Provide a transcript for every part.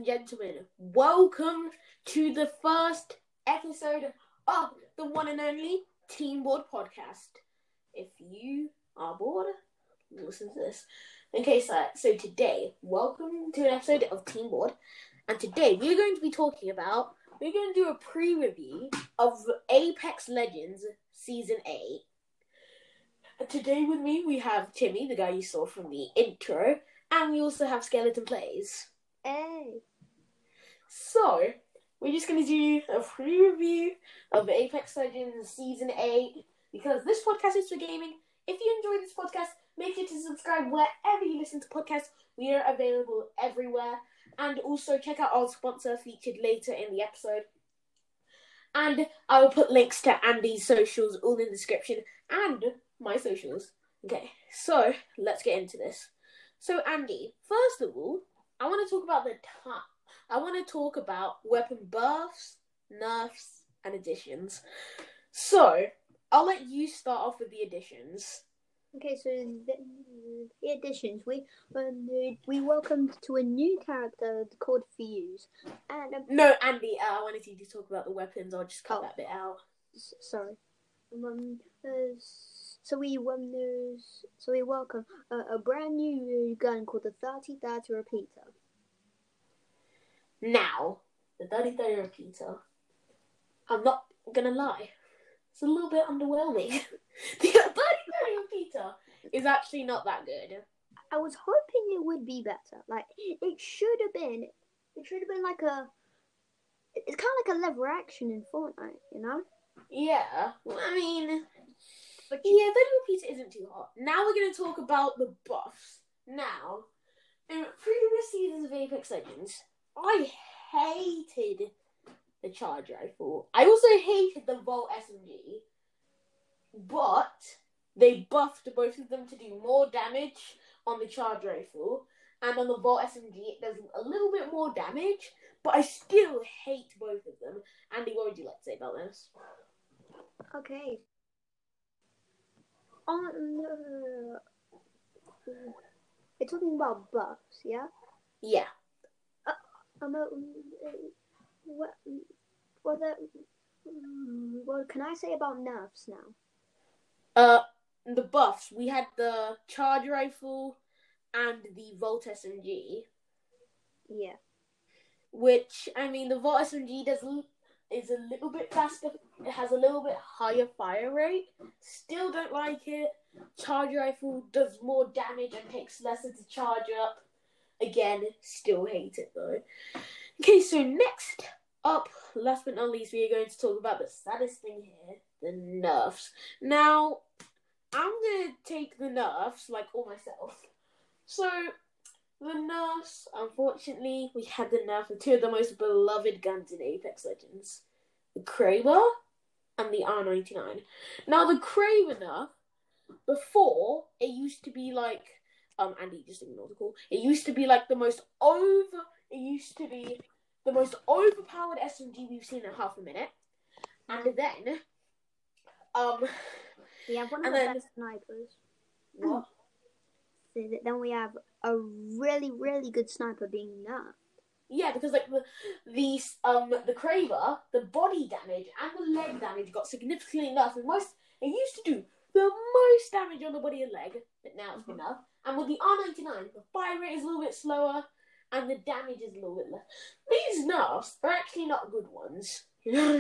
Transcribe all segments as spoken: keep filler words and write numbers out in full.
gentlemen, welcome to the first episode of the one and only Team Board podcast. If you are bored, listen to this. Okay, so, so today, welcome to an episode of Team Board, and today we're going to be talking about, we're going to do a pre-review of Apex Legends Season eight. Today with me, we have Timmy, the guy you saw from the intro, and we also have Skeleton Plays. Hey. So, we're just going to do a pre-review of Apex Legends Season eight, because this podcast is for gaming. If you enjoy this podcast, make sure to subscribe wherever you listen to podcasts. We are available everywhere. And also check out our sponsor featured later in the episode. And I will put links to Andy's socials all in the description and my socials. Okay, so let's get into this. So Andy, first of all, I want to talk about the time. I want to talk about weapon buffs, nerfs, and additions. So I'll let you start off with the additions. Okay, so the, the additions. We um, we welcomed to a new character called Fuse. And um, no, Andy, uh, I wanted you to talk about the weapons. I'll just cut oh, that bit out. S- sorry. Um, uh, so we um, uh, so we welcome uh, a brand new gun called the thirty thirty Repeater. Now, the thirty thirty Repeater. I'm not gonna lie. It's a little bit underwhelming. The thirty thirty Repeater is actually not that good. I was hoping it would be better. Like, it should have been, it should have been like a, it's kind of like a lever action in Fortnite, you know? Yeah, I mean, but yeah, thirty Repeater isn't too hot. Now we're going to talk about the buffs. Now, in previous seasons of Apex Legends, I hated the charge rifle. I also hated the Volt S M G. But they buffed both of them to do more damage on the charge rifle. And on the Volt S M G, it does a little bit more damage. But I still hate both of them. Andy, what would you like to say about this? Okay. On uh, we're talking about buffs, yeah? Yeah. Uh, um, uh, what, what, the, what can I say about nerfs now? Uh, the buffs. We had the charge rifle and the Volt S M G. Yeah. Which, I mean, the Volt S M G does is a little bit faster. It has a little bit higher fire rate. Still don't like it. Charge rifle does more damage and takes lesser to charge up. Again, still hate it though. Okay, so next up, last but not least, we are going to talk about the saddest thing here, the nerfs. Now, I'm going to take the nerfs, like, all myself. So, the nerfs, unfortunately, we had the nerf of two of the most beloved guns in Apex Legends. The Kraber and the R ninety-nine. Now, the Kraber nerf, before, it used to be like, um, Andy, just ignore the call. It used to be like the most over, it used to be the most overpowered S M G we've seen in half a minute. And then, um... We have one of and the then, best snipers. What? Then we have a really, really good sniper being nerfed. Yeah, because like the the um the Kraber, the body damage and the leg damage got significantly nerfed. And most it used to do the most damage on the body and leg, but now it's been nerfed. And with the R ninety-nine, the fire rate is a little bit slower and the damage is a little bit less. These nerfs are actually not good ones, you know.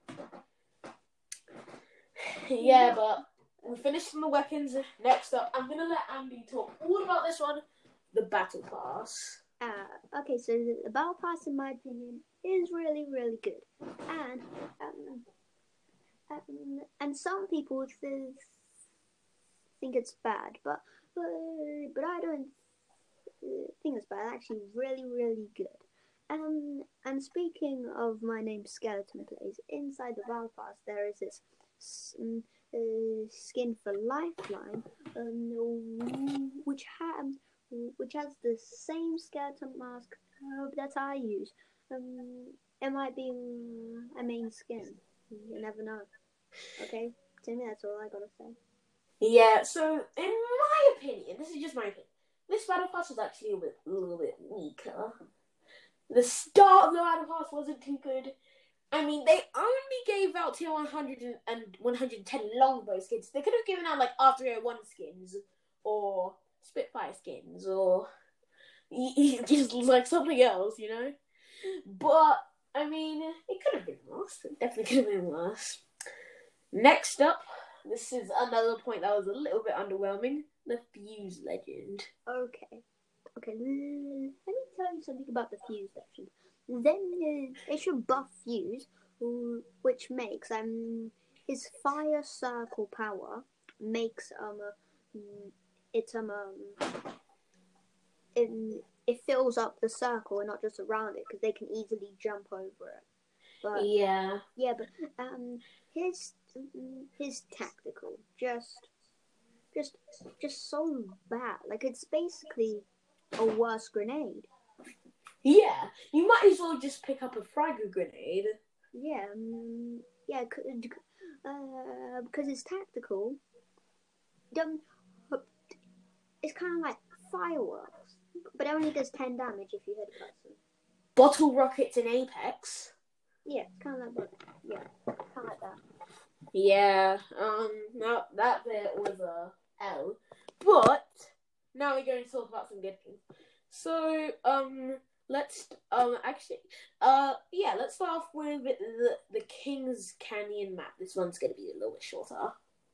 Yeah, but we finished on the weapons. Next up, I'm going to let Andy talk all about this one, the Battle Pass. Uh, okay, so the, the Battle Pass, in my opinion, is really, really good. And um, um, and some people th- think it's bad, but, but, but I don't think it's bad. It's actually really, really good. Um, and speaking of my name, Skeleton Plays, inside the Battle Pass, there is this... Um, Uh, skin for Lifeline, um, which ha- which has the same skeleton mask uh, that I use. Um, it might be a main skin. You never know. Okay, Timmy, that's all I gotta say. Yeah. So, in my opinion, this is just my opinion. This battle pass is actually a, bit, a little bit weaker The start of the Battle Pass wasn't too good. I mean, they only gave out tier one hundred and one hundred ten longbow skins. They could have given out like R three oh one skins or Spitfire skins or just like something else, you know? But, I mean, it could have been worse. It definitely could have been worse. Next up, this is another point that was a little bit underwhelming. The Fuse Legend. Okay. Okay, let me tell you something about the Fuse Legend. Then uh, they should buff Fuse, which makes um his fire circle power makes um uh, it's um, um it, it fills up the circle and not just around it because they can easily jump over it. But yeah, yeah, but um his his tactical just just just so bad. Like it's basically a worse grenade. Yeah, you might as well just pick up a frag grenade. Yeah, um, yeah, uh, because it's tactical. Um, it's kind of like fireworks, but it only does ten damage if you hit a person. Bottle rockets in Apex. Yeah, it's kind of like that. Yeah, kind of like that. Yeah, um, no, that bit was a L. But now we're going to talk about some good things. So, um. Let's um actually uh yeah let's start off with the the Kings Canyon map. This one's gonna be a little bit shorter.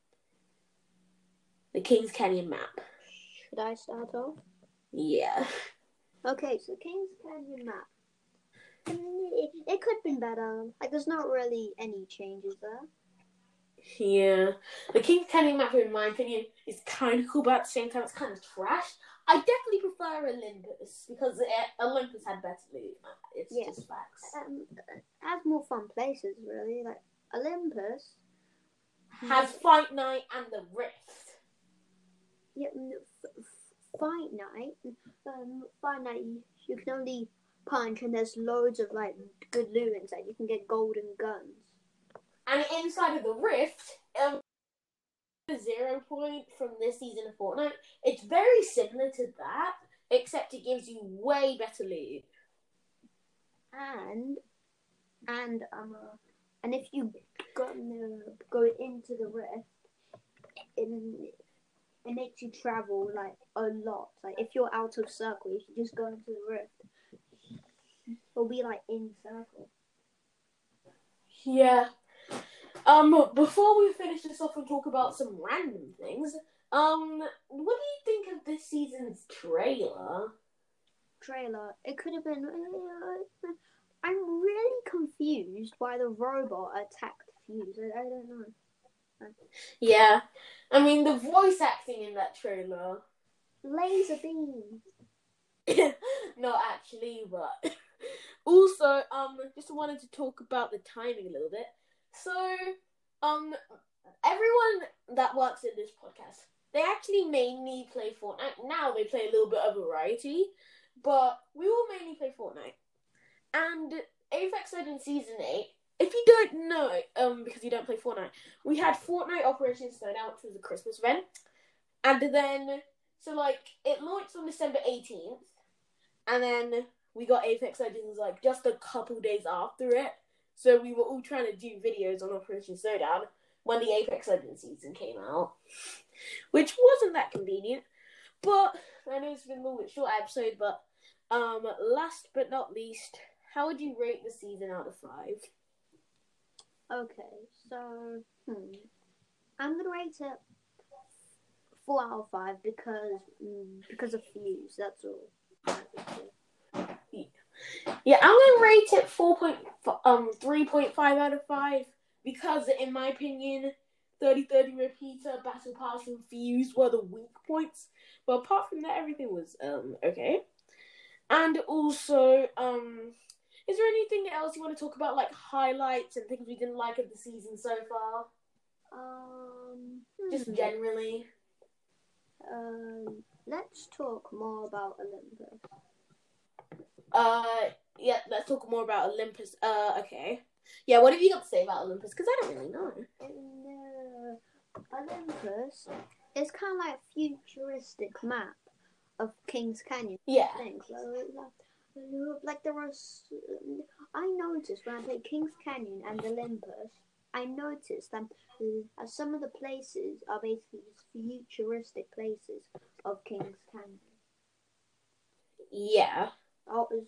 The Kings Canyon map. Should I start off? Yeah. Okay, so Kings Canyon map. It, it could have been better. Like there's not really any changes there. Yeah, the Kings Canyon map, in my opinion, is kind of cool, but at the same time, it's kind of trash. I definitely prefer Olympus because it, Olympus had better loot. It's yeah. just facts. Um, it has more fun places, really. Like Olympus has Fight Night and the Rift. Yeah, Fight Night. Um, Fight Night, you can only punch, and there's loads of like good loot inside. You can get golden guns. And inside of the Rift, um, the zero point from this season of Fortnite, it's very similar to that, except it gives you way better loot. And and um, uh, and if you go, uh, go into the Rift, it, it makes you travel like a lot. Like if you're out of circle, you should just go into the Rift. It'll be like in circle. Yeah. Um, before we finish this off and talk about some random things, um, what do you think of this season's trailer? Trailer? It could have been... Uh, I'm really confused why the robot attacked Fuse. I, I don't know. Yeah. I mean, the voice acting in that trailer... Laser beam. Not actually, but... Also, um, just wanted to talk about the timing a little bit. So, um, everyone that works in this podcast, they actually mainly play Fortnite. Now they play a little bit of variety, but we all mainly play Fortnite. And Apex Legends Season eight, if you don't know, um, because you don't play Fortnite, we had Fortnite Operation Snowdown, which was a Christmas event. And then, so like, it launched on December eighteenth, and then we got Apex Legends like just a couple days after it. So we were all trying to do videos on Operation Snowdown when the Apex Legends season came out, which wasn't that convenient. But I know it's been a little bit short episode, but um, last but not least, how would you rate the season out of five? Okay, so hmm, I'm gonna rate it four out of five because mm, because of Fuse. That's all. Yeah, I'm gonna rate it four point um three point five out of five because, in my opinion, thirty thirty repeater, Battle Pass, and Fuse were the weak points. But apart from that, everything was um okay. And also, um, is there anything else you want to talk about, like highlights and things we didn't like of the season so far? Um, just generally. Um, let's talk more about Olympus. Uh, yeah, let's talk more about Olympus. Uh, okay. Yeah, what have you got to say about Olympus? Because I don't really know. In uh, Olympus, it's kind of like a futuristic map of Kings Canyon. Yeah. Things. like there are. I noticed when I played Kings Canyon and Olympus, I noticed that uh, some of the places are basically just futuristic places of Kings Canyon. Yeah. Oh, is,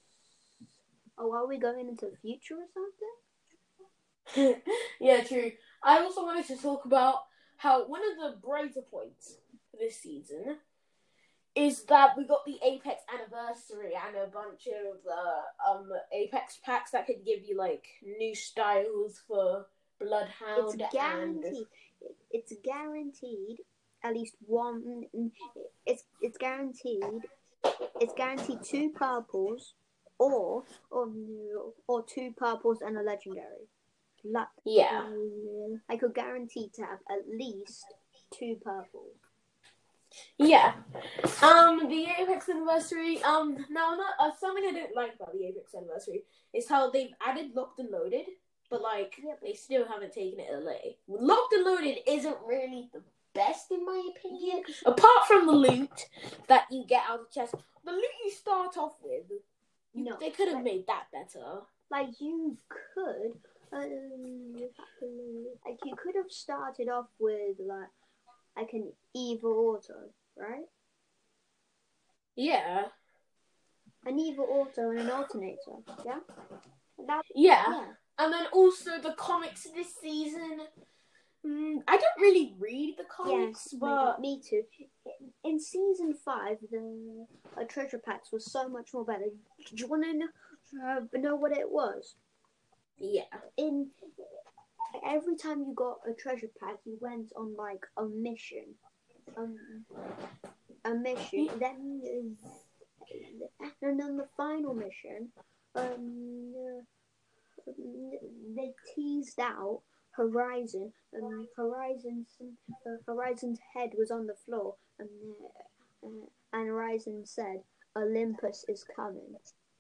oh, are we going into the future or something? Yeah, true. I also wanted to talk about how one of the brighter points for this season is that we got the Apex anniversary and a bunch of uh, um Apex packs that could give you like new styles for Bloodhound. It's guaranteed. And it's guaranteed at least one. It's it's guaranteed. It's guaranteed two purples, or or or two purples and a legendary. Like, yeah, uh, I could guarantee to have at least two purples. yeah. Um, the Apex anniversary. Um, now not uh, something I don't like about the Apex anniversary is how they've added locked and loaded, but like Yeah. they still haven't taken it away. Locked and loaded isn't really the best in my opinion. Yeah, apart from the loot that you get out of the chest, the loot you start off with, you, No, they could have like- made that better. like you could, um, like you could have started off with like like an evil auto, right? Yeah, An evil auto and an alternator, yeah. That, yeah, yeah. and then also the comics this season. Mm, I don't really read the comics, Yes, but me too. In season five, the uh, treasure packs was so much more better. Do you want to know, uh, know what it was? yeah, In every time you got a treasure pack, you went on like a mission, um, a mission. Then, uh, and then the final mission, um, uh, they teased out Horizon, and Horizon's uh, Horizon's head was on the floor, and uh, uh, and Horizon said, "Olympus is coming."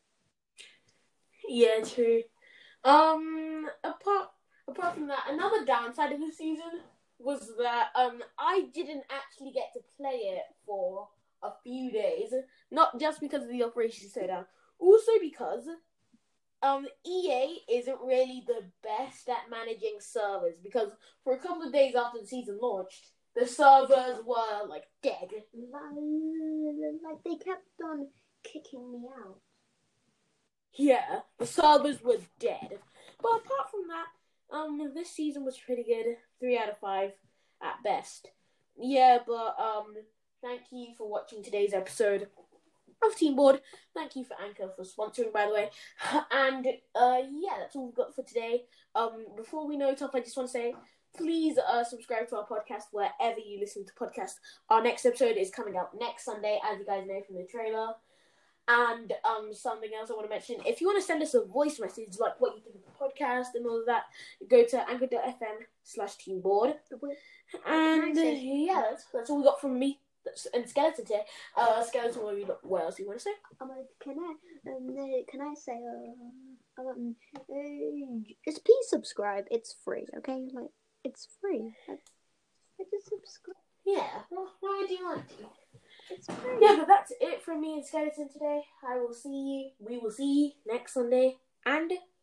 yeah, true. Um, apart apart from that, another downside of the season was that um I didn't actually get to play it for a few days. Not just because of the Operation Slowdown, also because um E A isn't really the best at managing servers. Because for a couple of days after the season launched, the servers were like dead. Like they kept on kicking me out. Yeah, the servers were dead. But apart from that, um, this season was pretty good. Three out of five at best. Yeah, but um, thank you for watching today's episode of Team Board. Thank you for Anchor for sponsoring, by the way. And uh, yeah, that's all we've got for today. Um, before we note off, I just want to say, please uh, subscribe to our podcast wherever you listen to podcasts. Our next episode is coming out next Sunday, as you guys know from the trailer. And um, something else I want to mention, if you want to send us a voice message, like what you think of the podcast and all of that, go to anchor.fm slash teamboard. And uh, yeah, that's, that's all we got from me that's, and Skeleton today. Uh, Skeleton, what, you, what else do you want to say? Um, can I, um, uh, can I say, uh, um, uh, just please subscribe. It's free, okay? Like, it's free. I, I just subscribe. Yeah, well, why do you want to? It's free. Yeah, but that's it from me and Skeleton today. I will see you, we will see you next Sunday, and